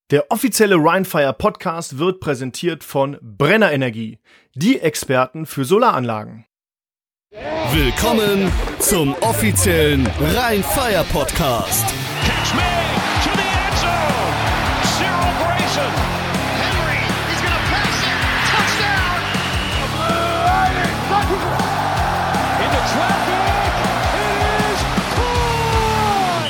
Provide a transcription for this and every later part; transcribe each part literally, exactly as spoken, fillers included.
Der offizielle Rheinfire Podcast wird präsentiert von Brenner Energie, die Experten für Solaranlagen. Willkommen zum offiziellen Rheinfire Podcast. Catch me to the end zone. Cyril Grayson. Henry, he's going to pass it. Touchdown. Into traffic. It is caught.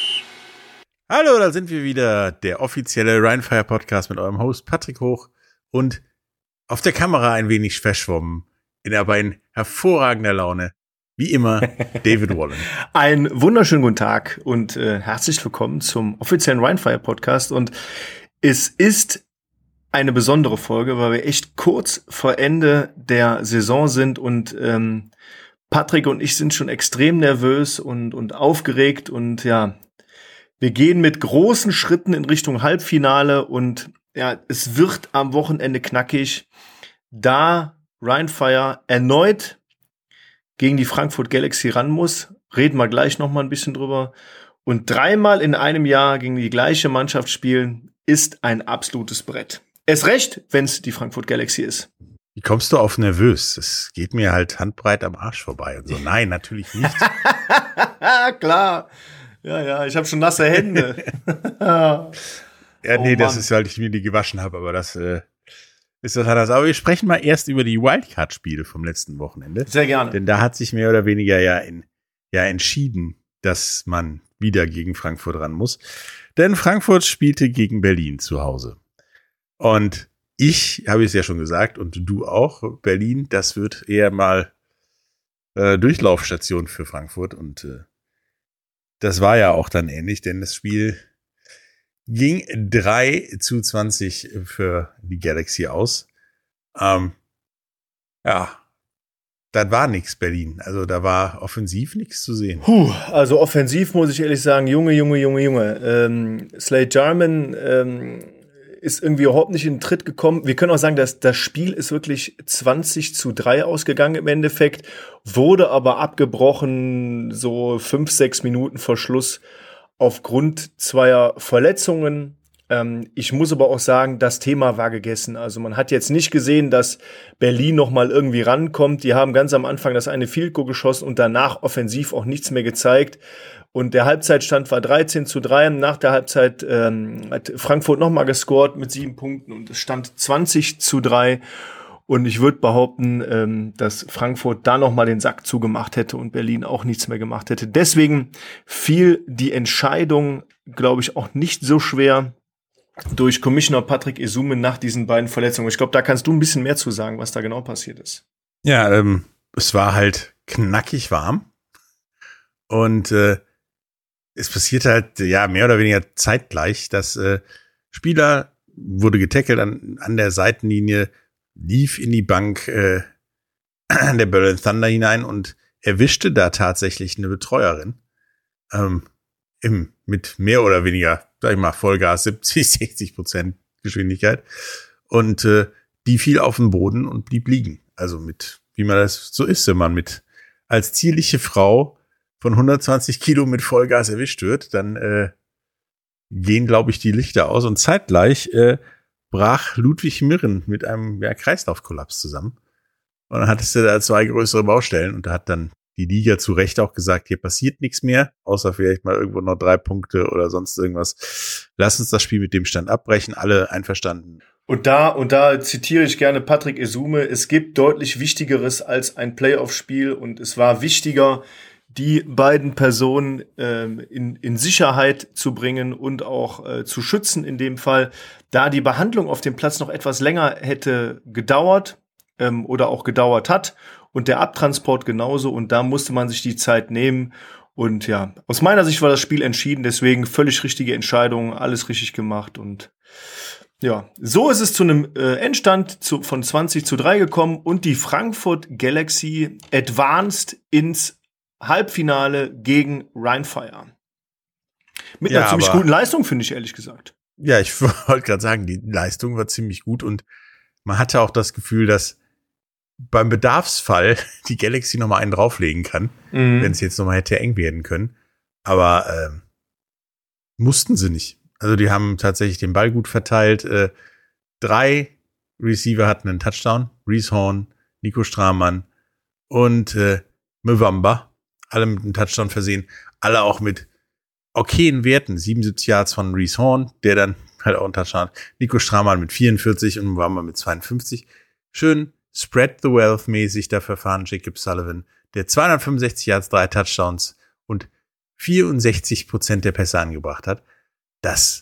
Hallo, da sind wir wieder, der offizielle Rheinfire Podcast mit eurem Host Patrick Hoch und auf der Kamera ein wenig verschwommen, in aber in hervorragender Laune, wie immer, David Wallen. Einen wunderschönen guten Tag und äh, herzlich willkommen zum offiziellen Rheinfire Podcast. Und es ist eine besondere Folge, weil wir echt kurz vor Ende der Saison sind und ähm, Patrick und ich sind schon extrem nervös und, und aufgeregt und ja, wir gehen mit großen Schritten in Richtung Halbfinale und ja, es wird am Wochenende knackig, da Rheinfire erneut gegen die Frankfurt Galaxy ran muss. Reden wir gleich noch mal ein bisschen drüber. Und dreimal in einem Jahr gegen die gleiche Mannschaft spielen, ist ein absolutes Brett. Erst recht, wenn es die Frankfurt Galaxy ist. Wie kommst du auf nervös? Das geht mir halt handbreit am Arsch vorbei und so. Nein, natürlich nicht. Klar. Ja, ja, ich habe schon nasse Hände. Ja, nee, Oh das Mann. ist, weil ich mir die gewaschen habe, aber das äh, ist was anderes. Aber wir sprechen mal erst über die Wildcard-Spiele vom letzten Wochenende. Sehr gerne. Denn da hat sich mehr oder weniger ja, in, ja entschieden, dass man wieder gegen Frankfurt ran muss. Denn Frankfurt spielte gegen Berlin zu Hause. Und ich habe es ja schon gesagt und du auch, Berlin, das wird eher mal äh, Durchlaufstation für Frankfurt. Und äh, das war ja auch dann ähnlich, denn das Spiel ging drei zu zwanzig für die Galaxy aus. Ähm, ja, das war nix, Berlin. Also da war offensiv nichts zu sehen. Puh, also offensiv muss ich ehrlich sagen, Junge, Junge, Junge, Junge. Ähm, Slade Jarman ähm, ist irgendwie überhaupt nicht in den Tritt gekommen. Wir können auch sagen, dass das Spiel ist wirklich zwanzig zu drei ausgegangen im Endeffekt, wurde aber abgebrochen so fünf, sechs Minuten vor Schluss aufgrund zweier Verletzungen. Ähm, ich muss aber auch sagen, das Thema war gegessen. Also man hat jetzt nicht gesehen, dass Berlin noch mal irgendwie rankommt. Die haben ganz am Anfang das eine Field Goal geschossen und danach offensiv auch nichts mehr gezeigt. Und der Halbzeitstand war dreizehn zu drei. Nach der Halbzeit ähm, hat Frankfurt noch mal gescored mit sieben Punkten und es stand zwanzig zu drei. Und ich würde behaupten, ähm, dass Frankfurt da noch mal den Sack zugemacht hätte und Berlin auch nichts mehr gemacht hätte. Deswegen fiel die Entscheidung, glaube ich, auch nicht so schwer durch Commissioner Patrick Esume nach diesen beiden Verletzungen. Ich glaube, da kannst du ein bisschen mehr zu sagen, was da genau passiert ist. Ja, ähm, es war halt knackig warm. Und äh, es passierte halt, ja, mehr oder weniger zeitgleich, dass äh, Spieler wurde getackelt an, an der Seitenlinie, lief in die Bank äh, der Berlin Thunder hinein und erwischte da tatsächlich eine Betreuerin ähm, im, mit mehr oder weniger, sag ich mal, Vollgas, siebzig, sechzig Prozent Geschwindigkeit. Und äh, die fiel auf den Boden und blieb liegen. Also mit, wie man das so ist, wenn man mit als zierliche Frau von hundertzwanzig Kilo mit Vollgas erwischt wird, dann äh, gehen, glaube ich, die Lichter aus. Und zeitgleich äh, brach Ludwig Mirren mit einem ja, Kreislaufkollaps zusammen. Und dann hattest du da zwei größere Baustellen und da hat dann die Liga zu Recht auch gesagt, hier passiert nichts mehr, außer vielleicht mal irgendwo noch drei Punkte oder sonst irgendwas. Lass uns das Spiel mit dem Stand abbrechen, alle einverstanden. Und da, und da zitiere ich gerne Patrick Esume, es gibt deutlich Wichtigeres als ein Playoff-Spiel und es war wichtiger, die beiden Personen ähm, in, in Sicherheit zu bringen und auch äh, zu schützen in dem Fall, da die Behandlung auf dem Platz noch etwas länger hätte gedauert ähm, oder auch gedauert hat und der Abtransport genauso und da musste man sich die Zeit nehmen und ja, aus meiner Sicht war das Spiel entschieden, deswegen völlig richtige Entscheidung, alles richtig gemacht und ja, so ist es zu einem äh, Endstand zu, von zwanzig zu drei gekommen und die Frankfurt Galaxy advanced ins Halbfinale gegen Rheinfire. Mit Ja, einer ziemlich aber- guten Leistung, finde ich, ehrlich gesagt. Ja, ich wollte gerade sagen, die Leistung war ziemlich gut und man hatte auch das Gefühl, dass beim Bedarfsfall die Galaxy noch mal einen drauflegen kann, Mhm. wenn es jetzt noch mal hätte eng werden können. Aber ähm, mussten sie nicht. Also die haben tatsächlich den Ball gut verteilt. Äh, drei Receiver hatten einen Touchdown. Reese Horn, Nico Stramann und äh, Mwamba. Alle mit einem Touchdown versehen. Alle auch mit okayen Werten. siebenundsiebzig Yards von Reese Horn, der dann halt auch einen Touchdown hat. Nico Stramann mit vierundvierzig und Mwamba mit zweiundfünfzig. Schön Spread the Wealth mäßig da verfahren Jacob Sullivan, der zweihundertfünfundsechzig Yards, drei Touchdowns und vierundsechzig Prozent der Pässe angebracht hat. Das,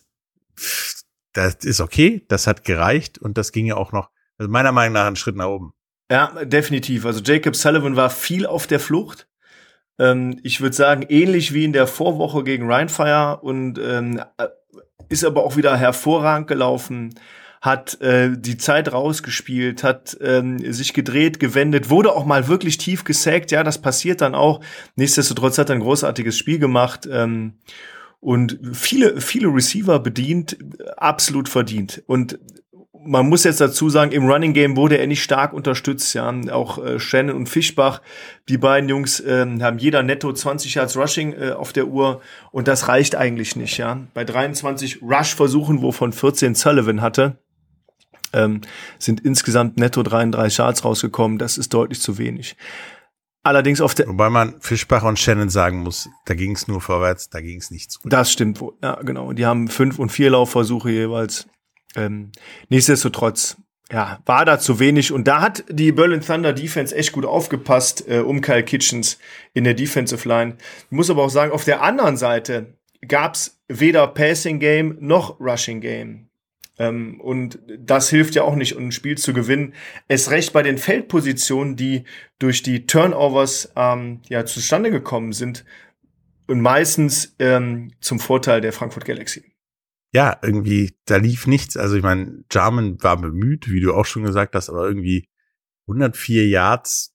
das ist okay, das hat gereicht und das ging ja auch noch, also meiner Meinung nach, einen Schritt nach oben. Ja, definitiv. Also Jacob Sullivan war viel auf der Flucht. Ähm, ich würde sagen, ähnlich wie in der Vorwoche gegen Rheinfire und ähm, ist aber auch wieder hervorragend gelaufen, hat äh, die Zeit rausgespielt, hat ähm, sich gedreht, gewendet, wurde auch mal wirklich tief gesackt. Ja, das passiert dann auch. Nichtsdestotrotz hat er ein großartiges Spiel gemacht. Ähm, Und viele, viele Receiver bedient, absolut verdient. Und man muss jetzt dazu sagen, im Running Game wurde er nicht stark unterstützt. Ja, auch äh, Shannon und Fischbach, die beiden Jungs, äh, haben jeder netto zwanzig Yards Rushing äh, auf der Uhr. Und das reicht eigentlich nicht. Ja, bei dreiundzwanzig Rush-Versuchen, wovon vierzehn Sullivan hatte, ähm, sind insgesamt netto dreiunddreißig Yards rausgekommen. Das ist deutlich zu wenig. Allerdings auf der Wobei man Fischbach und Shannon sagen muss, da ging es nur vorwärts, da ging es nicht zurück. Das stimmt wohl, ja, genau. Die haben fünf und vier Laufversuche jeweils. Ähm, nichtsdestotrotz, ja, war da zu wenig. Und da hat die Berlin Thunder Defense echt gut aufgepasst, äh, um Kyle Kitchens in der Defensive Line. Ich muss aber auch sagen, auf der anderen Seite gab's weder Passing Game noch Rushing Game. Ähm, und das hilft ja auch nicht, um ein Spiel zu gewinnen. Es recht bei den Feldpositionen, die durch die Turnovers ähm, ja zustande gekommen sind und meistens ähm, zum Vorteil der Frankfurt Galaxy. Ja, irgendwie, da lief nichts. Also ich meine, Jarman war bemüht, wie du auch schon gesagt hast, aber irgendwie hundertvier Yards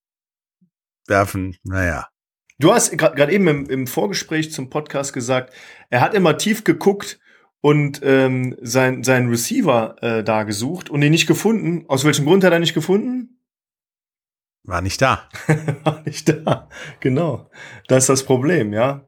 werfen, naja. Du hast gerade eben im, im Vorgespräch zum Podcast gesagt, er hat immer tief geguckt und ähm, sein, seinen Receiver äh, da gesucht und ihn nicht gefunden. Aus welchem Grund hat er nicht gefunden? War nicht da. War nicht da, genau. Das ist das Problem, ja.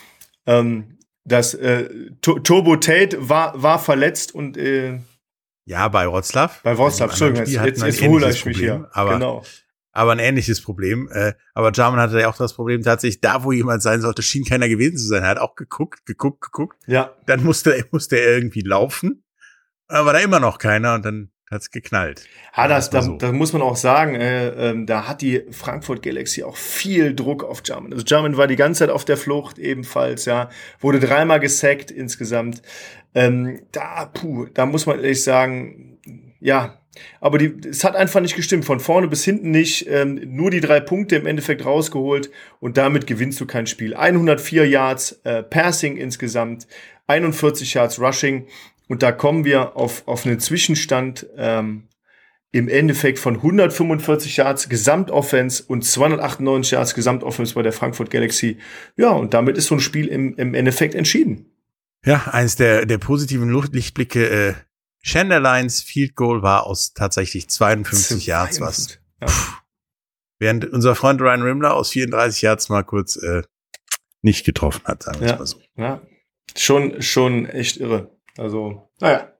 Ähm, das äh, Turbo Tate war, war verletzt und äh, ja, bei Wroclaw. Bei Wroclaw, Entschuldigung, jetzt, jetzt, jetzt hole ich mich hier. Aber, genau. aber ein ähnliches Problem. Äh, aber Jarman hatte ja auch das Problem, tatsächlich, da wo jemand sein sollte, schien keiner gewesen zu sein. Er hat auch geguckt, geguckt, geguckt. Ja. Dann musste, musste er irgendwie laufen. Aber war da immer noch keiner und dann hat's geknallt. Ja, das, da, so. da muss man auch sagen, äh, äh, da hat die Frankfurt Galaxy auch viel Druck auf Jarman. Also Jarman war die ganze Zeit auf der Flucht ebenfalls, ja, wurde dreimal gesackt insgesamt. Ähm, da, puh, da muss man ehrlich sagen, ja, aber die, es hat einfach nicht gestimmt, von vorne bis hinten nicht, ähm, nur die drei Punkte im Endeffekt rausgeholt und damit gewinnst du kein Spiel. hundertvier Yards äh, Passing insgesamt, einundvierzig Yards Rushing. Und da kommen wir auf, auf einen Zwischenstand ähm, im Endeffekt von hundertfünfundvierzig Yards Gesamtoffense und zweihundertachtundneunzig Yards Gesamtoffense bei der Frankfurt Galaxy. Ja, und damit ist so ein Spiel im, im Endeffekt entschieden. Ja, eins der, der positiven Lichtblicke, äh, Chandlerlines Field Goal war aus tatsächlich zweiundfünfzig Yards was. Ja. Während unser Freund Ryan Rimler aus vierunddreißig Yards mal kurz äh, nicht getroffen hat, sagen wir ja. es mal so. Ja, schon, schon echt irre. Also, naja.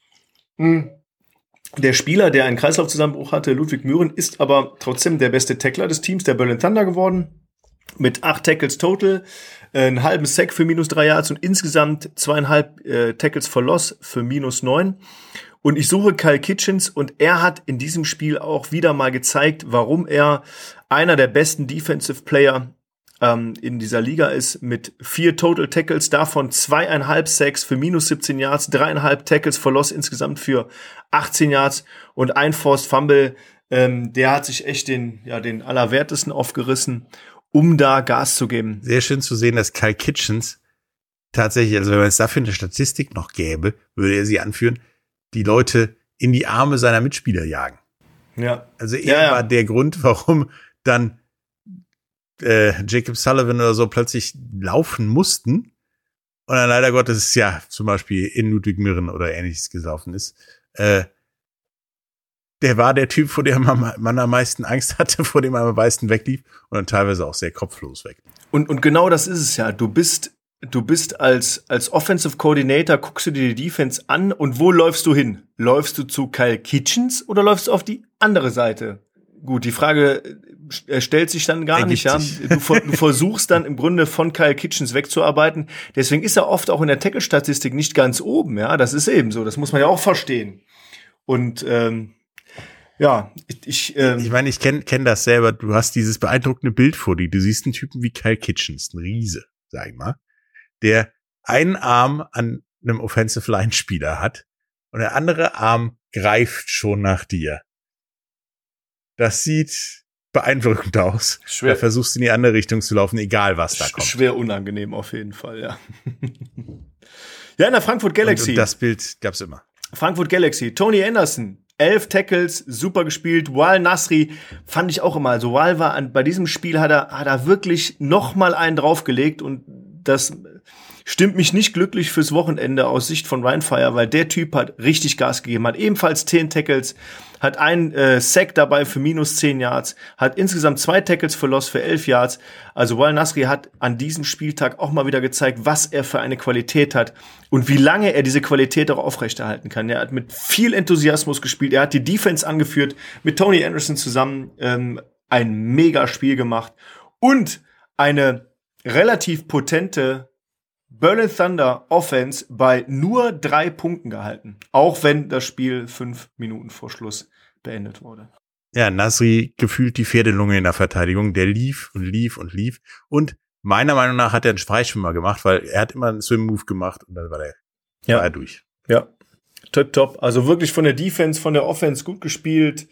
Hm. Der Spieler, der einen Kreislaufzusammenbruch hatte, Ludwig Mühren, ist aber trotzdem der beste Tackler des Teams, der Berlin Thunder geworden. Mit acht Tackles total, äh, einen halben Sack für minus drei Yards und insgesamt zweieinhalb äh, Tackles for Loss für minus neun. Und ich suche Kyle Kitchens und er hat in diesem Spiel auch wieder mal gezeigt, warum er einer der besten Defensive Player in dieser Liga ist, mit vier Total Tackles, davon zweieinhalb Sacks für minus siebzehn Yards, dreieinhalb Tackles for Loss insgesamt für achtzehn Yards und ein Forced Fumble. Ähm, der hat sich echt den, ja, den Allerwertesten aufgerissen, um da Gas zu geben. Sehr schön zu sehen, dass Kyle Kitchens tatsächlich, also wenn man es dafür eine Statistik noch gäbe, würde er sie anführen, die Leute in die Arme seiner Mitspieler jagen. Ja. Also er ja, ja. war der Grund, warum dann Äh, Jacob Sullivan oder so plötzlich laufen mussten und dann leider Gottes ja zum Beispiel in Ludwig Mühren oder ähnliches gelaufen ist. Äh, der war der Typ, vor dem man, man am meisten Angst hatte, vor dem man am meisten weglief und dann teilweise auch sehr kopflos weg. Und, und genau das ist es ja. Du bist du bist als, als Offensive Coordinator, guckst du dir die Defense an und wo läufst du hin? Läufst du zu Kyle Kitchens oder läufst du auf die andere Seite? Gut, die Frage äh, stellt sich dann gar nicht, ja. Du, du versuchst dann im Grunde von Kyle Kitchens wegzuarbeiten. Deswegen ist er oft auch in der Tackle-Statistik nicht ganz oben, ja. Das ist eben so. Das muss man ja auch verstehen. Und, ähm, ja, ich, ich, ähm, ich meine, ich kenne kenn das selber. Du hast dieses beeindruckende Bild vor dir. Du siehst einen Typen wie Kyle Kitchens, ein Riese, sag ich mal, der einen Arm an einem Offensive-Line-Spieler hat und der andere Arm greift schon nach dir. Das sieht beeindruckend aus. Schwer. Da versuchst du in die andere Richtung zu laufen, egal was da kommt. Schwer unangenehm auf jeden Fall, ja. Ja, in der Frankfurt Galaxy. Und, und das Bild gab's immer. Frankfurt Galaxy. Tony Anderson, elf Tackles, super gespielt. Wal Nasri fand ich auch immer. Also Wal war an, bei diesem Spiel hat er, hat er wirklich noch mal einen draufgelegt und das stimmt mich nicht glücklich fürs Wochenende aus Sicht von Ryan Fire, weil der Typ hat richtig Gas gegeben, hat ebenfalls zehn Tackles, hat einen äh, Sack dabei für minus zehn Yards, hat insgesamt zwei Tackles für Loss für elf Yards. Also Wal Nasri hat an diesem Spieltag auch mal wieder gezeigt, was er für eine Qualität hat und wie lange er diese Qualität auch aufrechterhalten kann. Er hat mit viel Enthusiasmus gespielt, er hat die Defense angeführt, mit Tony Anderson zusammen ähm, ein mega Spiel gemacht und eine relativ potente Berlin Thunder Offense bei nur drei Punkten gehalten. Auch wenn das Spiel fünf Minuten vor Schluss beendet wurde. Ja, Nasri gefühlt die Pferdelunge in der Verteidigung. Der lief und lief und lief. Und meiner Meinung nach hat er einen Freischwimmer gemacht, weil er hat immer einen Swim-Move gemacht und dann war, der, ja. war er durch. Ja, top, top. Also wirklich von der Defense, von der Offense gut gespielt.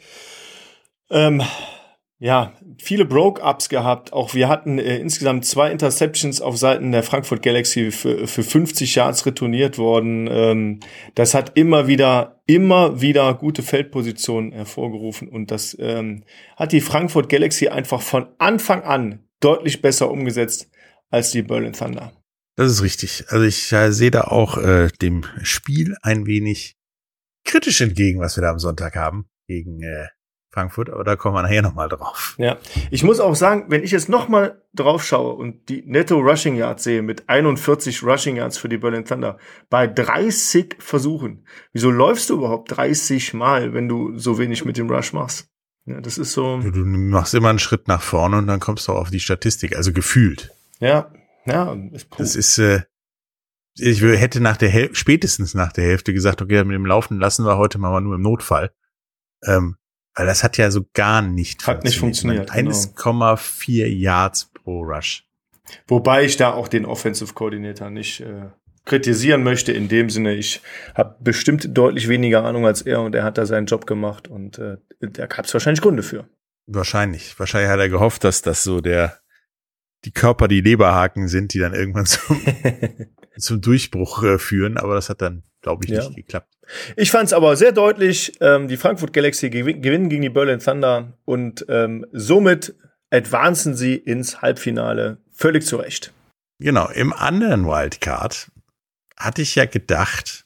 Ähm, Ja, viele Broke-Ups gehabt. Auch wir hatten äh, insgesamt zwei Interceptions auf Seiten der Frankfurt Galaxy für, für fünfzig Yards retourniert worden. Ähm, das hat immer wieder, immer wieder gute Feldpositionen hervorgerufen. Und das ähm, hat die Frankfurt Galaxy einfach von Anfang an deutlich besser umgesetzt als die Berlin Thunder. Das ist richtig. Also ich äh, sehe da auch äh, dem Spiel ein wenig kritisch entgegen, was wir da am Sonntag haben gegen äh, Frankfurt, aber da kommen wir nachher nochmal drauf. Ja, ich muss auch sagen, wenn ich jetzt nochmal drauf schaue und die Netto Rushing Yards sehe mit einundvierzig Rushing Yards für die Berlin Thunder bei dreißig Versuchen. Wieso läufst du überhaupt dreißig Mal, wenn du so wenig mit dem Rush machst? Ja, das ist so. Du, du machst immer einen Schritt nach vorne und dann kommst du auch auf die Statistik, also gefühlt. Ja, ja. Ist das ist, äh, ich hätte nach der Häl- spätestens nach der Hälfte gesagt, okay, mit dem Laufen lassen wir heute mal nur im Notfall. Ähm, Weil das hat ja so gar nicht hat nicht funktioniert. eins Komma vier genau. Yards pro Rush. Wobei ich da auch den Offensive Coordinator nicht äh, kritisieren möchte. In dem Sinne, ich habe bestimmt deutlich weniger Ahnung als er und er hat da seinen Job gemacht und äh, da gab es wahrscheinlich Gründe für. Wahrscheinlich. Wahrscheinlich hat er gehofft, dass das so der die Körper, die Leberhaken sind, die dann irgendwann zum, zum Durchbruch äh, führen. Aber das hat dann, glaube ich, nicht ja. geklappt. Ich fand es aber sehr deutlich, ähm, die Frankfurt Galaxy gewin- gewinnen gegen die Berlin Thunder und ähm, somit advancen sie ins Halbfinale völlig zu Recht. Genau, im anderen Wildcard hatte ich ja gedacht,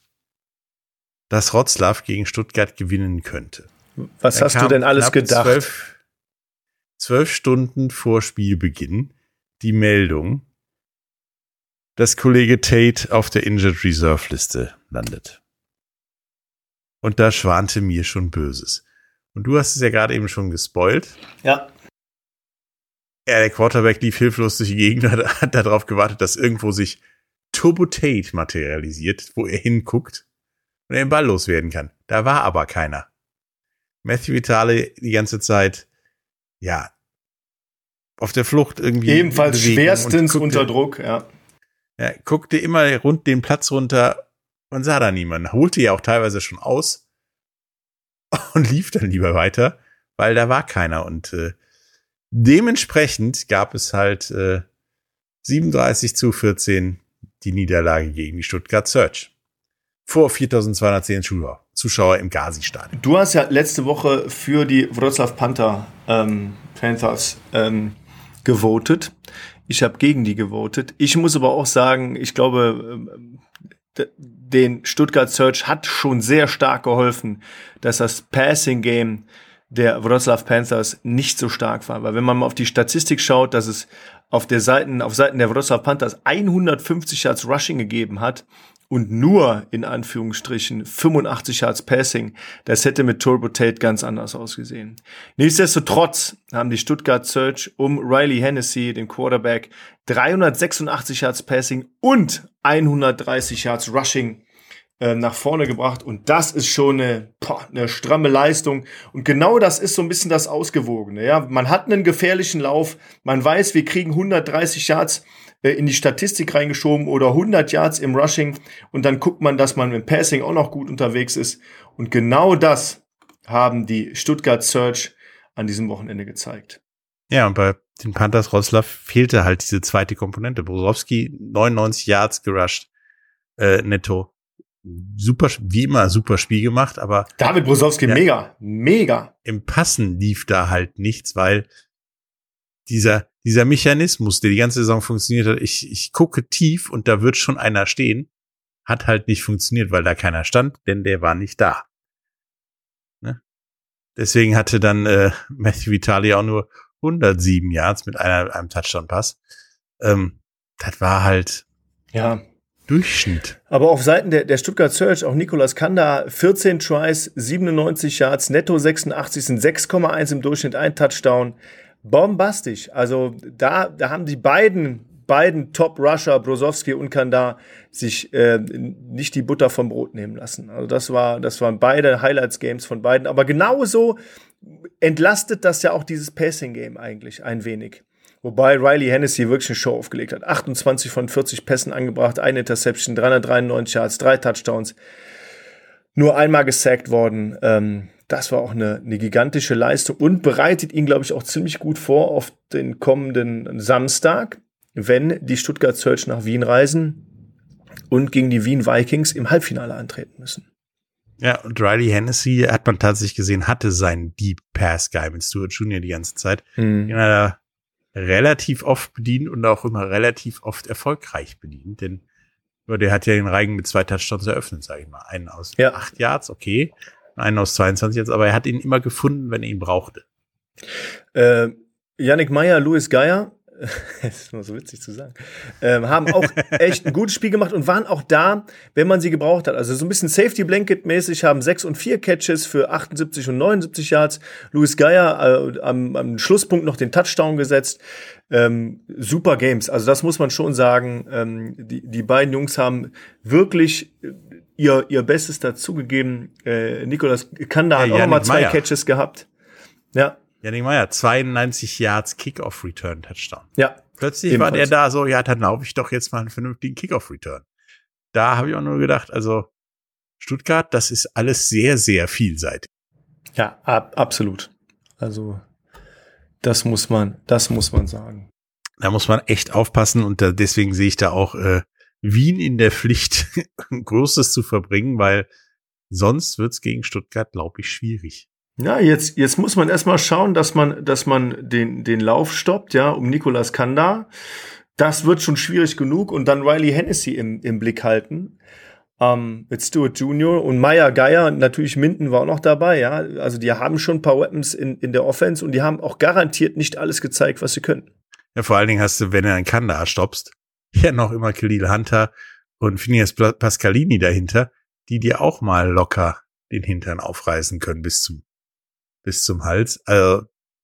dass Wroclaw gegen Stuttgart gewinnen könnte. Was Dann hast du denn alles gedacht? Zwölf, zwölf Stunden vor Spielbeginn die Meldung, dass Kollege Tate auf der Injured Reserve Liste landet. Und da schwante mir schon Böses. Und du hast es ja gerade eben schon gespoilt. Ja. Ja, der Quarterback lief hilflos durch die Gegend, hat, hat darauf gewartet, dass irgendwo sich Turbo Tate materialisiert, wo er hinguckt und er den Ball loswerden kann. Da war aber keiner. Matthew Vitale die ganze Zeit, ja, auf der Flucht irgendwie. Ebenfalls schwerstens guckte, unter Druck, ja. Ja, guckte immer rund den Platz runter und sah da niemanden. Holte ja auch teilweise schon aus und lief dann lieber weiter, weil da war keiner. Und äh, dementsprechend gab es halt äh, siebenunddreißig zu vierzehn die Niederlage gegen die Stuttgart Surge. Vor viertausendzweihundertzehn Zuschauer, Zuschauer im Gazi-Stadion. Du hast ja letzte Woche für die Wroclaw Panther ähm, Panthers ähm, gewotet. Ich habe gegen die gewotet. Ich muss aber auch sagen, ich glaube, d- den Stuttgart Surge hat schon sehr stark geholfen, dass das Passing Game der Wrocław Panthers nicht so stark war. Weil wenn man mal auf die Statistik schaut, dass es auf der Seiten, auf Seiten der Wrocław Panthers hundertfünfzig Yards Rushing gegeben hat und nur, in Anführungsstrichen, fünfundachtzig Yards Passing, das hätte mit Turbo Tate ganz anders ausgesehen. Nichtsdestotrotz haben die Stuttgart Surge um Riley Hennessy, den Quarterback, dreihundertsechsundachtzig Yards Passing und hundertdreißig Yards Rushing äh, nach vorne gebracht. Und das ist schon eine, boah, eine stramme Leistung. Und genau das ist so ein bisschen das Ausgewogene. Ja? Man hat einen gefährlichen Lauf, man weiß, wir kriegen hundertdreißig Yards in die Statistik reingeschoben oder hundert Yards im Rushing und dann guckt man, dass man im Passing auch noch gut unterwegs ist. Und genau das haben die Stuttgart Surge an diesem Wochenende gezeigt. Ja, und bei den Panthers Wrocław fehlte halt diese zweite Komponente. Brozowski neunundneunzig Yards gerusht, äh, netto. Super, wie immer, super Spiel gemacht, aber David Brozowski, ja, mega, mega. Im Passen lief da halt nichts, weil dieser Dieser Mechanismus, der die ganze Saison funktioniert hat, ich, ich gucke tief und da wird schon einer stehen, hat halt nicht funktioniert, weil da keiner stand, denn der war nicht da. Ne? Deswegen hatte dann äh, Matthew Vitale auch nur hundertsieben Yards mit einer, einem Touchdown-Pass. Ähm, das war halt ja Durchschnitt. Aber auf Seiten der, der Stuttgart Surge, auch Nicolas Kanda, vierzehn Tries, siebenundneunzig Yards, netto sechsundachtzig, sind sechs Komma eins im Durchschnitt, ein Touchdown. Bombastisch. Also da, da haben die beiden, beiden Top-Rusher, Brozowski und Kanda, sich äh, nicht die Butter vom Brot nehmen lassen. Also das war, das waren beide Highlights-Games von beiden. Aber genauso entlastet das ja auch dieses Passing-Game eigentlich ein wenig. Wobei Riley Hennessy wirklich eine Show aufgelegt hat. achtundzwanzig von vierzig Pässen angebracht, eine Interception, dreihundertdreiundneunzig Yards, drei Touchdowns. Nur einmal gesackt worden. Ähm, Das war auch eine, eine gigantische Leistung und bereitet ihn, glaube ich, auch ziemlich gut vor auf den kommenden Samstag, wenn die Stuttgart Surge nach Wien reisen und gegen die Wien Vikings im Halbfinale antreten müssen. Ja, und Riley Hennessy, hat man tatsächlich gesehen, hatte seinen Deep Pass Guy mit Stuart Junior die ganze Zeit. Mhm. Den hat er relativ oft bedient und auch immer relativ oft erfolgreich bedient, denn der hat ja den Reigen mit zwei Touchdowns eröffnet, sage ich mal. Einen aus ja. acht Yards, okay. Einen aus zweiundzwanzig jetzt, aber er hat ihn immer gefunden, wenn er ihn brauchte. Äh, Yannick Meyer, Louis Geier, das ist nur so witzig zu sagen, äh, haben auch echt ein gutes Spiel gemacht und waren auch da, wenn man sie gebraucht hat. Also so ein bisschen Safety-Blanket-mäßig, haben sechs und vier Catches für achtundsiebzig und neunundsiebzig Yards. Louis Geier äh, am, am Schlusspunkt noch den Touchdown gesetzt. Ähm, super Games. Also das muss man schon sagen. Ähm, die, die beiden Jungs haben wirklich ihr, ihr Bestes dazugegeben. Äh, Nicolas Kanda hat ja, auch noch mal zwei Meyer. Catches gehabt. Ja. Yannick Meyer, zweiundneunzig Yards Kickoff-Return-Touchdown. Ja. Plötzlich ebenfalls. War der da so, ja, dann laufe ich doch jetzt mal einen vernünftigen Kickoff-Return. Da habe ich auch nur gedacht, also Stuttgart, das ist alles sehr, sehr vielseitig. Ja, ab, absolut. Also das muss man, das muss man sagen. Da muss man echt aufpassen und da, deswegen sehe ich da auch äh, Wien in der Pflicht, Großes zu verbringen, weil sonst wird's gegen Stuttgart, glaube ich, schwierig. Ja, jetzt, jetzt muss man erstmal schauen, dass man, dass man den, den Lauf stoppt, ja, um Nicolas Kanda. Das wird schon schwierig genug und dann Riley Hennessy im, im Blick halten. Ähm, mit Stuart Junior und Meyer Geier, natürlich Minden war auch noch dabei, ja. Also die haben schon ein paar Weapons in, in der Offense und die haben auch garantiert nicht alles gezeigt, was sie können. Ja, vor allen Dingen hast du, wenn du einen Kanda stoppst, ja noch immer Khalil Hunter und Phineas Pascalini dahinter, die dir auch mal locker den Hintern aufreißen können bis zum bis zum Hals. Also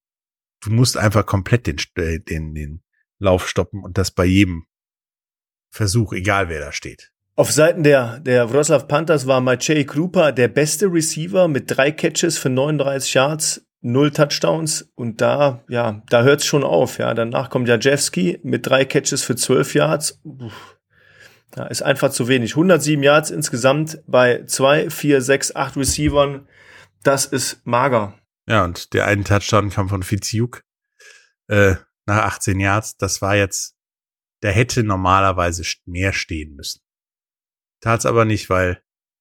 du musst einfach komplett den, den, den Lauf stoppen und das bei jedem Versuch, egal wer da steht. Auf Seiten der, der Wrocław Panthers war Maciej Krupa der beste Receiver mit drei Catches für neununddreißig Yards, null Touchdowns und da, ja, da hört's schon auf, ja. Danach kommt Jajewski mit drei Catches für zwölf Yards. Uff. Ja, ist einfach zu wenig. hundertsieben Yards insgesamt bei zwei, vier, sechs, acht Receivern. Das ist mager. Ja, und der eine Touchdown kam von Fiziuk äh, nach achtzehn Yards. Das war jetzt, der hätte normalerweise mehr stehen müssen. Tat's aber nicht, weil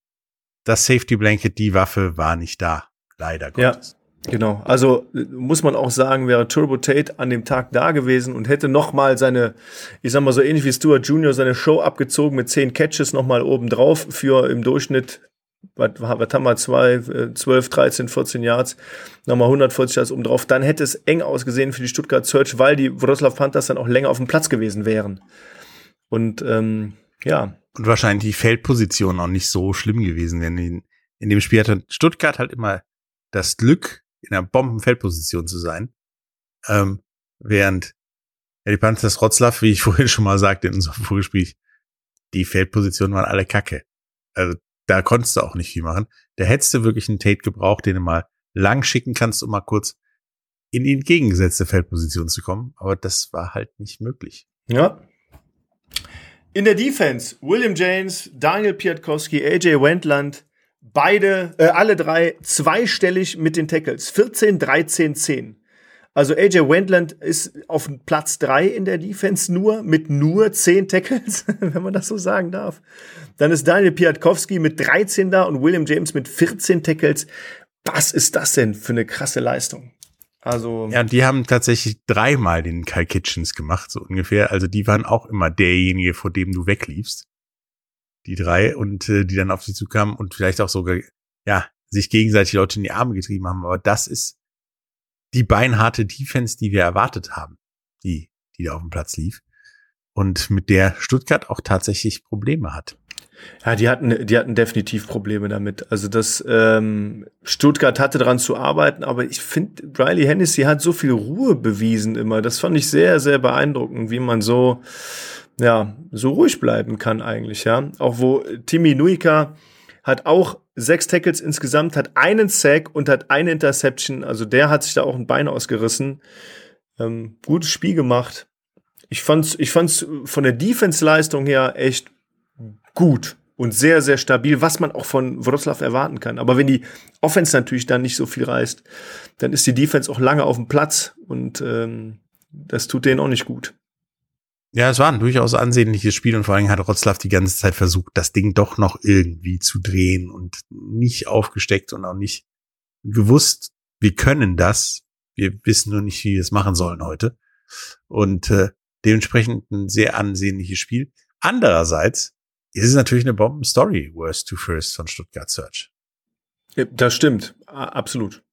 das Safety Blanket, die Waffe, war nicht da. Leider Gottes. Ja, genau. Also muss man auch sagen, wäre Turbo Tate an dem Tag da gewesen und hätte nochmal seine, ich sag mal so ähnlich wie Stuart Junior, seine Show abgezogen mit zehn Catches nochmal oben drauf für im Durchschnitt was, was haben wir, zwei, zwölf, dreizehn, vierzehn Yards, nochmal hundertvierzig Yards oben drauf, dann hätte es eng ausgesehen für die Stuttgart Surge, weil die Wrocław Panthers dann auch länger auf dem Platz gewesen wären. Und ähm, ja. Und wahrscheinlich die Feldposition auch nicht so schlimm gewesen wären. In, in dem Spiel hatte Stuttgart halt immer das Glück, in einer Bombenfeldposition zu sein, ähm, während ja, die Panthers Wrocław, wie ich vorhin schon mal sagte in unserem Vorgespräch, die Feldpositionen waren alle kacke. Also da konntest du auch nicht viel machen. Da hättest du wirklich einen Tate gebraucht, den du mal lang schicken kannst, um mal kurz in die entgegengesetzte Feldposition zu kommen. Aber das war halt nicht möglich. Ja. In der Defense, William James, Daniel Piatkowski, A J Wendland, beide, äh, alle drei zweistellig mit den Tackles. vierzehn, dreizehn, zehn. Also A J Wendland ist auf Platz drei in der Defense nur, mit nur zehn Tackles, wenn man das so sagen darf. Dann ist Daniel Piatkowski mit dreizehn da und William James mit vierzehn Tackles. Was ist das denn für eine krasse Leistung? Also ja, die haben tatsächlich dreimal den Kyle Kitchens gemacht, so ungefähr. Also die waren auch immer derjenige, vor dem du wegliefst. Die drei und äh, die dann auf sie zukamen und vielleicht auch sogar, ja, sich gegenseitig Leute in die Arme getrieben haben. Aber das ist die beinharte Defense, die wir erwartet haben, die, die da auf dem Platz lief. Und mit der Stuttgart auch tatsächlich Probleme hat. Ja, die hatten, die hatten definitiv Probleme damit. Also das ähm, Stuttgart hatte dran zu arbeiten, aber ich finde, Riley Hennessy hat so viel Ruhe bewiesen immer. Das fand ich sehr, sehr beeindruckend, wie man so, ja, so ruhig bleiben kann eigentlich, ja. Auch wo Timi Nuika hat auch sechs Tackles insgesamt, hat einen Sack und hat eine Interception. Also der hat sich da auch ein Bein ausgerissen. Ähm, gutes Spiel gemacht. Ich fand's, ich fand's von der Defense-Leistung her echt gut und sehr, sehr stabil, was man auch von Wrocław erwarten kann. Aber wenn die Offense natürlich dann nicht so viel reißt, dann ist die Defense auch lange auf dem Platz und ähm, das tut denen auch nicht gut. Ja, es war ein durchaus ansehnliches Spiel und vor allem hat Wrocław die ganze Zeit versucht, das Ding doch noch irgendwie zu drehen und nicht aufgesteckt und auch nicht gewusst, wir können das, wir wissen nur nicht, wie wir es machen sollen heute. Und äh, dementsprechend ein sehr ansehnliches Spiel. Andererseits ist es natürlich eine Bomben-Story, Worst to First von Stuttgart Surge. Das stimmt, absolut.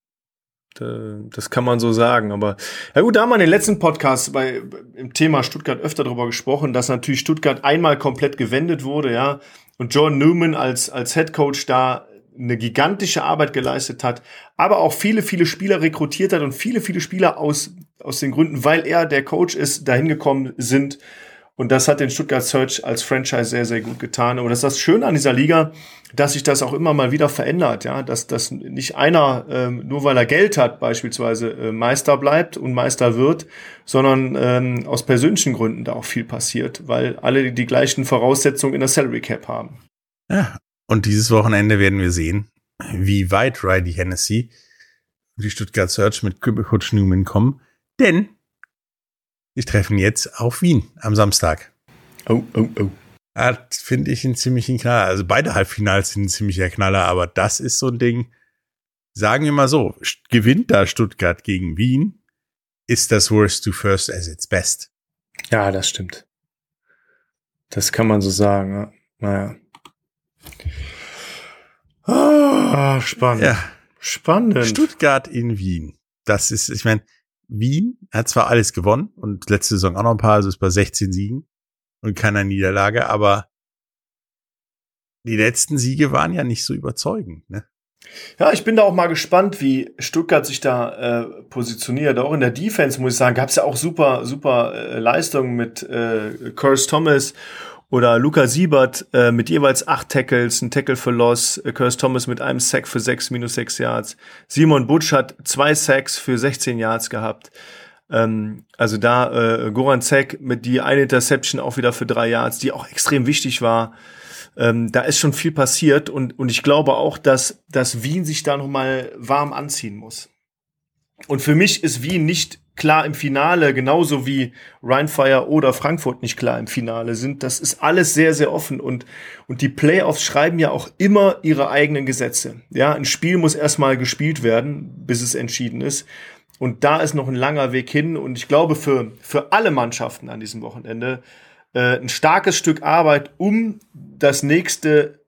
Das kann man so sagen, aber ja gut, da haben wir in den letzten Podcasts bei im Thema Stuttgart öfter darüber gesprochen, dass natürlich Stuttgart einmal komplett gewendet wurde, ja, und John Newman als als Head Coach da eine gigantische Arbeit geleistet hat, aber auch viele viele Spieler rekrutiert hat und viele viele Spieler aus aus den Gründen, weil er der Coach ist, dahin gekommen sind. Und das hat den Stuttgart Surge als Franchise sehr, sehr gut getan. Aber das ist das Schöne an dieser Liga, dass sich das auch immer mal wieder verändert, ja, dass, dass nicht einer, ähm, nur weil er Geld hat, beispielsweise äh, Meister bleibt und Meister wird, sondern ähm, aus persönlichen Gründen da auch viel passiert, weil alle die, die gleichen Voraussetzungen in der Salary Cap haben. Ja, und dieses Wochenende werden wir sehen, wie weit Riley Hennessy und die Stuttgart Surge mit Coach Newman kommen, denn die treffen jetzt auf Wien am Samstag. Oh, oh, oh. Das finde ich einen ziemlichen Knaller. Also beide Halbfinals sind ein ziemlicher Knaller, aber das ist so ein Ding, sagen wir mal so, gewinnt da Stuttgart gegen Wien, ist das Worst to First as its best. Ja, das stimmt. Das kann man so sagen, ja. Naja. Ah, spannend. Ja. Spannend. Stuttgart in Wien. Das ist, ich meine, Wien hat zwar alles gewonnen und letzte Saison auch noch ein paar, also ist bei sechzehn Siegen und keiner Niederlage, aber die letzten Siege waren ja nicht so überzeugend, ne? Ja, ich bin da auch mal gespannt, wie Stuttgart sich da äh, positioniert. Auch in der Defense, muss ich sagen, gab es ja auch super, super äh, Leistungen mit äh, Curse Thomas oder Luca Siebert äh, mit jeweils acht Tackles, ein Tackle für Loss, äh, Curse Thomas mit einem Sack für sechs, minus sechs Yards. Simon Butsch hat zwei Sacks für sechzehn Yards gehabt. Ähm, also da äh, Goran Zek mit die eine Interception auch wieder für drei Yards, die auch extrem wichtig war. Ähm, da ist schon viel passiert und und ich glaube auch, dass dass Wien sich da noch mal warm anziehen muss. Und für mich ist Wien nicht klar im Finale, genauso wie Rheinfire oder Frankfurt nicht klar im Finale sind. Das ist alles sehr, sehr offen und und die Playoffs schreiben ja auch immer ihre eigenen Gesetze. Ja, ein Spiel muss erstmal gespielt werden, bis es entschieden ist. Und da ist noch ein langer Weg hin. Und ich glaube, für für alle Mannschaften an diesem Wochenende äh, ein starkes Stück Arbeit, um das nächste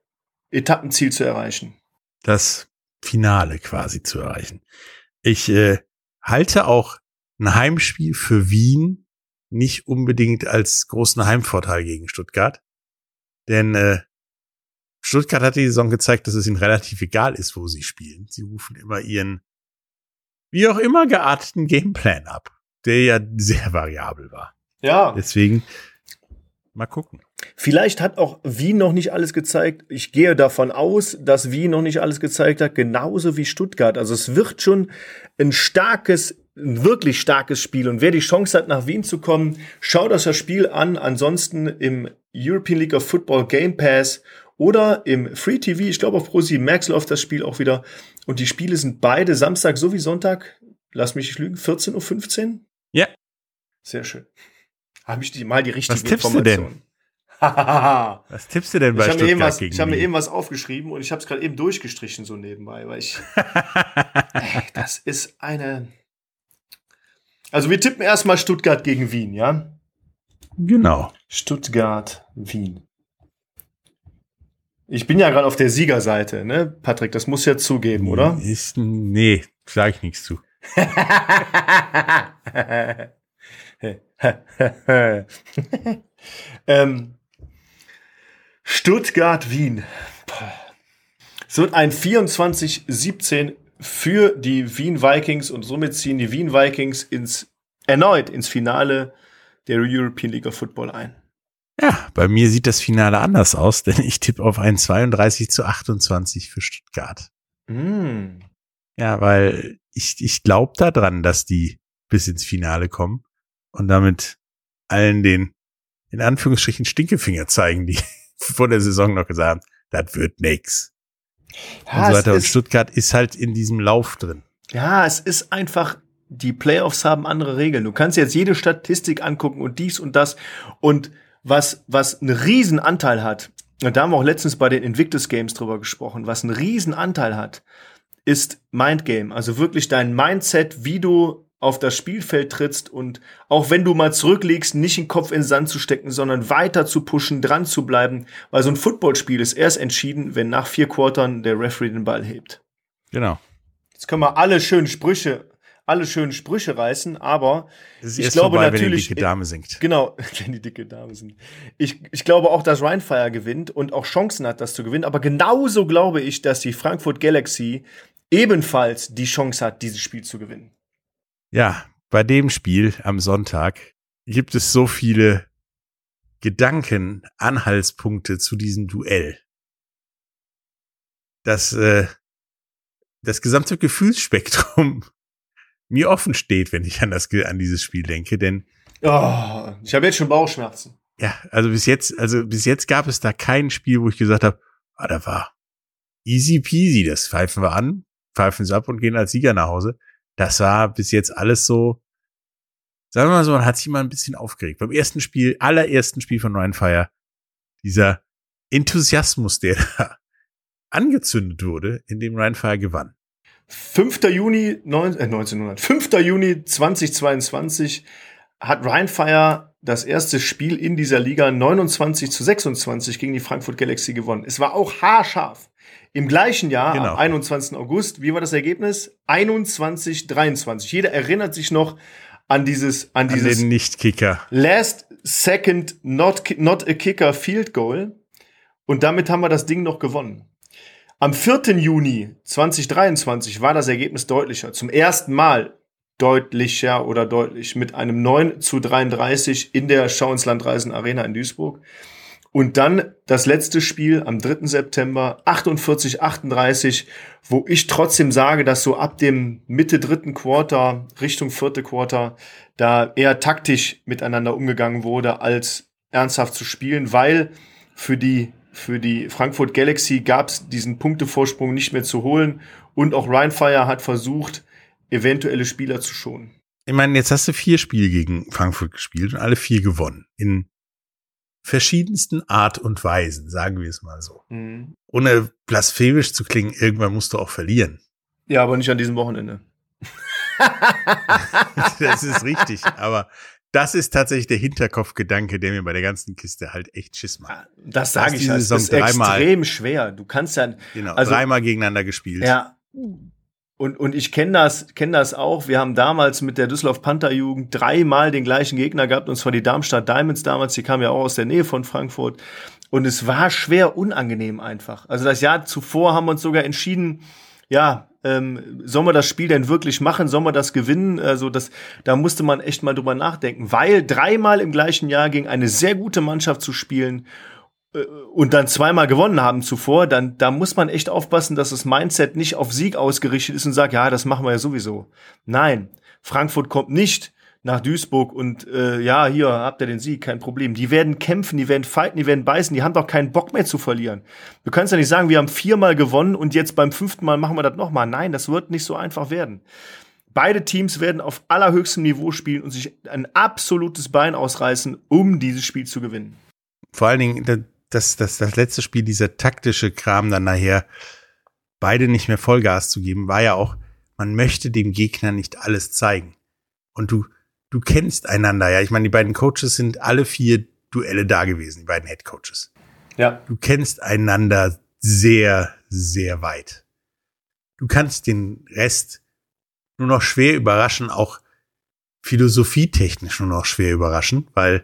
Etappenziel zu erreichen. Das Finale quasi zu erreichen. Ich äh, halte auch ein Heimspiel für Wien nicht unbedingt als großen Heimvorteil gegen Stuttgart. Denn äh, Stuttgart hat die Saison gezeigt, dass es ihnen relativ egal ist, wo sie spielen. Sie rufen immer ihren, wie auch immer, gearteten Gameplan ab, der ja sehr variabel war. Ja. Deswegen mal gucken. Vielleicht hat auch Wien noch nicht alles gezeigt. Ich gehe davon aus, dass Wien noch nicht alles gezeigt hat, genauso wie Stuttgart. Also es wird schon ein starkes, ein wirklich starkes Spiel. Und wer die Chance hat, nach Wien zu kommen, schaut euch das Spiel an. Ansonsten im European League of Football Game Pass oder im Free T V. Ich glaube, auf ProSieben Max läuft das Spiel auch wieder. Und die Spiele sind beide Samstag sowie Sonntag. Lass mich nicht lügen, vierzehn Uhr fünfzehn? Ja. Sehr schön. Habe ich die, mal die richtige Was tippst Information. du denn? Was tippst du denn bei ich Stuttgart was, gegen Ich habe mir Wien? eben was aufgeschrieben und ich habe es gerade eben durchgestrichen so nebenbei, weil ich ey, das ist eine. Also wir tippen erstmal Stuttgart gegen Wien, ja? Genau. Stuttgart, Wien. Ich bin ja gerade auf der Siegerseite, ne, Patrick? Das muss ja zugeben, oder? Ist, nee, sag ich nichts zu. ähm, Stuttgart-Wien. Es wird ein vierundzwanzig siebzehn für die Wien Vikings und somit ziehen die Wien Vikings ins, erneut ins Finale der European League of Football ein. Ja, bei mir sieht das Finale anders aus, denn ich tippe auf ein zweiunddreißig zu achtundzwanzig für Stuttgart. Mm. Ja, weil ich, ich glaube daran, dass die bis ins Finale kommen und damit allen den, in Anführungsstrichen, Stinkefinger zeigen, die vor der Saison noch gesagt haben, das wird nix. Ja, und so weiter. Und ist, Stuttgart ist halt in diesem Lauf drin. Ja, es ist einfach, die Playoffs haben andere Regeln. Du kannst jetzt jede Statistik angucken und dies und das. Und was, was einen riesen Anteil hat, und da haben wir auch letztens bei den Invictus Games drüber gesprochen, was einen riesen Anteil hat, ist Mindgame. Also wirklich dein Mindset, wie du auf das Spielfeld trittst und auch wenn du mal zurückliegst, nicht den Kopf in den Sand zu stecken, sondern weiter zu pushen, dran zu bleiben. Weil so ein Footballspiel ist erst entschieden, wenn nach vier Quartern der Referee den Ball hebt. Genau. Jetzt können wir alle schönen Sprüche, alle schönen Sprüche reißen, aber Es ist ich erst glaube vorbei, natürlich, wenn die dicke Dame singt. Genau, wenn die dicke Dame singt. Ich, ich glaube auch, dass Rheinfire gewinnt und auch Chancen hat, das zu gewinnen. Aber genauso glaube ich, dass die Frankfurt Galaxy ebenfalls die Chance hat, dieses Spiel zu gewinnen. Ja, bei dem Spiel am Sonntag gibt es so viele Gedanken, Anhaltspunkte zu diesem Duell, dass äh, das gesamte Gefühlsspektrum mir offen steht, wenn ich an das an dieses Spiel denke, denn Oh, ich habe jetzt schon Bauchschmerzen. ja, also bis jetzt, also bis jetzt gab es da kein Spiel, wo ich gesagt habe, ah, da war easy peasy, das pfeifen wir an, pfeifen es ab und gehen als Sieger nach Hause. Das war bis jetzt alles so, sagen wir mal so, man hat sich mal ein bisschen aufgeregt. Beim ersten Spiel, allerersten Spiel von Rheinfire, dieser Enthusiasmus, der da angezündet wurde, in dem Rheinfire gewann. fünfter Juni neunzehnhundert, fünfter Juni zweitausendzweiundzwanzig hat Rheinfire das erste Spiel in dieser Liga neunundzwanzig zu sechsundzwanzig gegen die Frankfurt Galaxy gewonnen. Es war auch haarscharf. Im gleichen Jahr, Genau. am einundzwanzigsten August, wie war das Ergebnis? einundzwanzig dreiundzwanzig. Jeder erinnert sich noch an dieses, an An dieses den Nicht-Kicker. Last Second Not, not a Kicker Field Goal. Und damit haben wir das Ding noch gewonnen. Am vierten Juni zweitausenddreiundzwanzig war das Ergebnis deutlicher. Zum ersten Mal deutlicher oder deutlich mit einem neun zu dreiunddreißig in der Schau ins Land Reisen Arena in Duisburg. Und dann das letzte Spiel am dritten September, achtundvierzig achtunddreißig, wo ich trotzdem sage, dass so ab dem Mitte dritten Quarter, Richtung vierte Quarter, da eher taktisch miteinander umgegangen wurde, als ernsthaft zu spielen, weil für die, für die Frankfurt Galaxy gab es diesen Punktevorsprung nicht mehr zu holen und auch Rheinfire hat versucht, eventuelle Spieler zu schonen. Ich meine, jetzt hast du vier Spiele gegen Frankfurt gespielt und alle vier gewonnen. In verschiedensten Art und Weisen, sagen wir es mal so. Mhm. Ohne blasphemisch zu klingen, irgendwann musst du auch verlieren. Ja, aber nicht an diesem Wochenende. Das ist richtig, aber das ist tatsächlich der Hinterkopfgedanke, der mir bei der ganzen Kiste halt echt Schiss macht. Das sage ich, diese das Saison ist dreimal, extrem schwer. Du kannst ja, genau, also, dreimal gegeneinander gespielt. Ja. Und, und ich kenne das, kenne das auch. Wir haben damals mit der Düsseldorf Panther Jugend dreimal den gleichen Gegner gehabt, und zwar die Darmstadt Diamonds damals. Die kamen ja auch aus der Nähe von Frankfurt. Und es war schwer unangenehm einfach. Also das Jahr zuvor haben wir uns sogar entschieden, ja, ähm, sollen wir das Spiel denn wirklich machen? Sollen wir das gewinnen? Also das, da musste man echt mal drüber nachdenken, weil dreimal im gleichen Jahr gegen eine sehr gute Mannschaft zu spielen äh, und dann zweimal gewonnen haben zuvor, dann da muss man echt aufpassen, dass das Mindset nicht auf Sieg ausgerichtet ist und sagt, ja, das machen wir ja sowieso. Nein, Frankfurt kommt nicht nach Duisburg und äh, ja, hier habt ihr den Sieg, kein Problem. Die werden kämpfen, die werden fighten, die werden beißen, die haben doch keinen Bock mehr zu verlieren. Du kannst ja nicht sagen, wir haben viermal gewonnen und jetzt beim fünften Mal machen wir das nochmal. Nein, das wird nicht so einfach werden. Beide Teams werden auf allerhöchstem Niveau spielen und sich ein absolutes Bein ausreißen, um dieses Spiel zu gewinnen. Vor allen Dingen, das, das, das letzte Spiel, dieser taktische Kram dann nachher, beide nicht mehr Vollgas zu geben, war ja auch, man möchte dem Gegner nicht alles zeigen. Und du Du kennst einander, ja. Ich meine, die beiden Coaches sind alle vier Duelle da gewesen, die beiden Head Coaches. Ja. Du kennst einander sehr, sehr weit. Du kannst den Rest nur noch schwer überraschen, auch philosophietechnisch nur noch schwer überraschen, weil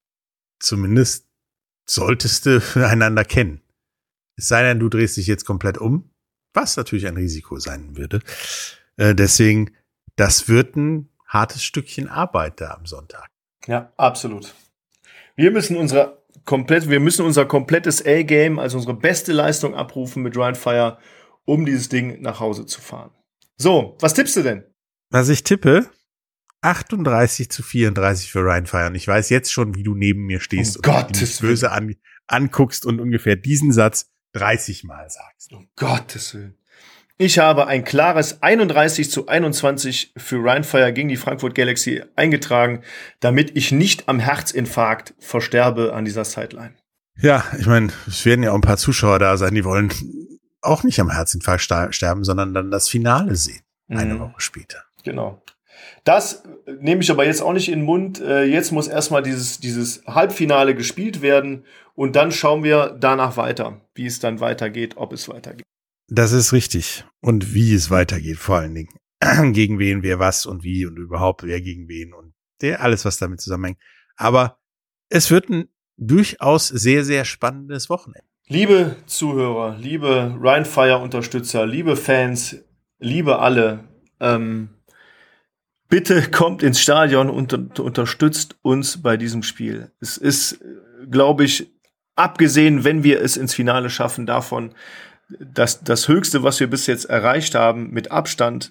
zumindest solltest du einander kennen. Es sei denn, du drehst dich jetzt komplett um, was natürlich ein Risiko sein würde. Äh, deswegen, das wird ein hartes Stückchen Arbeit da am Sonntag. Ja, absolut. Wir müssen unsere komplett, wir müssen unser komplettes A-Game, also unsere beste Leistung abrufen mit Rhein Fire, um dieses Ding nach Hause zu fahren. So, was tippst du denn? Was ich tippe, achtunddreißig zu vierunddreißig für Rhein Fire. Und ich weiß jetzt schon, wie du neben mir stehst um und mich böse an, anguckst und ungefähr diesen Satz dreißig Mal sagst. Um Gottes Willen. Ich habe ein klares einunddreißig zu einundzwanzig für Rhein Fire gegen die Frankfurt Galaxy eingetragen, damit ich nicht am Herzinfarkt versterbe an dieser Sideline. Ja, ich meine, es werden ja auch ein paar Zuschauer da sein, die wollen auch nicht am Herzinfarkt sterben, sondern dann das Finale sehen, eine mhm. Woche später. Genau. Das nehme ich aber jetzt auch nicht in den Mund. Jetzt muss erstmal dieses, dieses Halbfinale gespielt werden und dann schauen wir danach weiter, wie es dann weitergeht, ob es weitergeht. Das ist richtig. Und wie es weitergeht, vor allen Dingen. Gegen wen, wer was und wie und überhaupt wer gegen wen und der, alles, was damit zusammenhängt. Aber es wird ein durchaus sehr, sehr spannendes Wochenende. Liebe Zuhörer, liebe Rhein Fire Unterstützer, liebe Fans, liebe alle, ähm, bitte kommt ins Stadion und unterstützt uns bei diesem Spiel. Es ist, glaube ich, abgesehen, wenn wir es ins Finale schaffen, davon, Das, das Höchste, was wir bis jetzt erreicht haben, mit Abstand.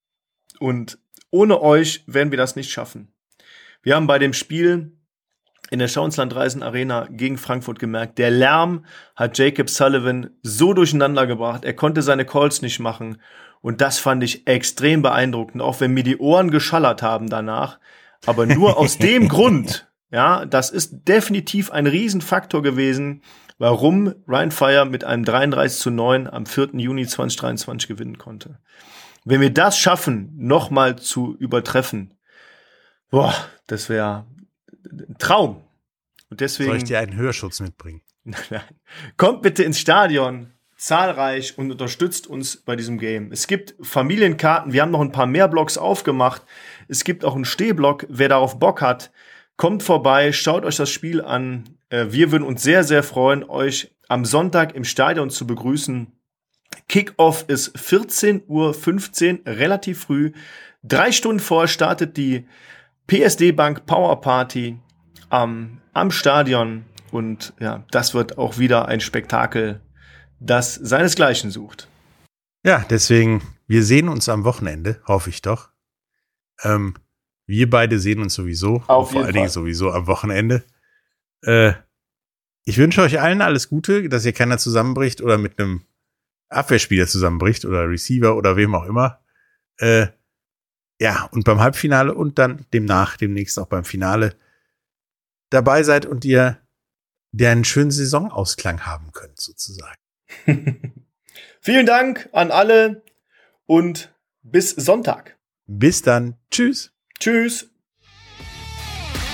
Und ohne euch werden wir das nicht schaffen. Wir haben bei dem Spiel in der Schauinsland-Reisen Arena gegen Frankfurt gemerkt, der Lärm hat Jacob Sullivan so durcheinander gebracht. Er konnte seine Calls nicht machen. Und das fand ich extrem beeindruckend, auch wenn mir die Ohren geschallert haben danach. Aber nur aus dem Grund, ja, das ist definitiv ein Riesenfaktor gewesen, warum Rhein Fire mit einem dreiunddreißig zu neun am vierten Juni zweitausenddreiundzwanzig gewinnen konnte. Wenn wir das schaffen, nochmal zu übertreffen, boah, das wäre ein Traum. Und deswegen, soll ich dir einen Hörschutz mitbringen? Kommt bitte ins Stadion, zahlreich, und unterstützt uns bei diesem Game. Es gibt Familienkarten, wir haben noch ein paar mehr Blocks aufgemacht. Es gibt auch einen Stehblock, wer darauf Bock hat, kommt vorbei, schaut euch das Spiel an. Wir würden uns sehr, sehr freuen, euch am Sonntag im Stadion zu begrüßen. Kickoff ist vierzehn Uhr fünfzehn, relativ früh. Drei Stunden vorher startet die P S D Bank Power Party am, am Stadion. Und ja, das wird auch wieder ein Spektakel, das seinesgleichen sucht. Ja, deswegen, wir sehen uns am Wochenende, hoffe ich doch. Ähm, wir beide sehen uns sowieso, Auf vor jeden allen Dingen Fall. sowieso am Wochenende. Äh, ich wünsche euch allen alles Gute, dass ihr keiner zusammenbricht oder mit einem Abwehrspieler zusammenbricht oder Receiver oder wem auch immer. Äh, ja, und beim Halbfinale und dann demnach, demnächst auch beim Finale dabei seid und ihr der einen schönen Saisonausklang haben könnt, sozusagen. Vielen Dank an alle und bis Sonntag. Bis dann. Tschüss. Tschüss.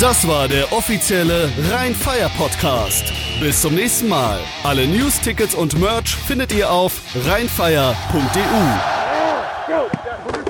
Das war der offizielle Rhein-Fire-Podcast. Bis zum nächsten Mal. Alle News, Tickets und Merch findet ihr auf rheinfire punkt d u.